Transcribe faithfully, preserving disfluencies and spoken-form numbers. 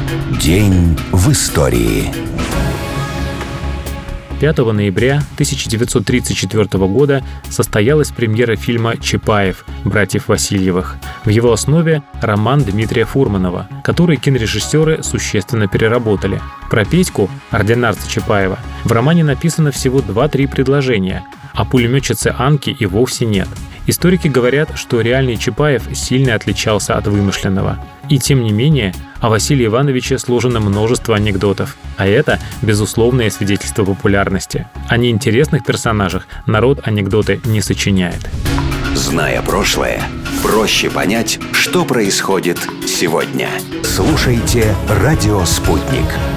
День в истории. пятого ноября тысяча девятьсот тридцать четвёртого года состоялась премьера фильма «Чапаев» братьев Васильевых. В его основе роман Дмитрия Фурманова, который кинорежиссеры существенно переработали. Про Петьку, ординарца Чапаева, в романе написано всего два-три предложения, а пулеметчицы Анки и вовсе нет. Историки говорят, что реальный Чапаев сильно отличался от вымышленного. И тем не менее, о Василии Ивановиче сложено множество анекдотов, а это безусловное свидетельство популярности. О неинтересных персонажах народ анекдоты не сочиняет. Зная прошлое, проще понять, что происходит сегодня. Слушайте «Радио Спутник».